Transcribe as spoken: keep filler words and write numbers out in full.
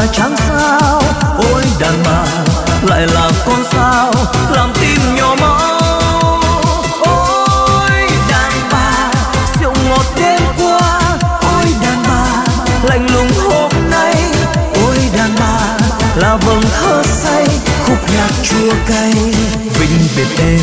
chẳng sao. Ôi đàn bà lại là con sao làm tim nhỏ máu. Ôi đàn bà rượu ngọt đêm qua, ôi đàn bà lạnh lùng hôm nay. Ôi đàn bà là vầng thơ say khúc nhạc chua cay. Vĩnh biệt em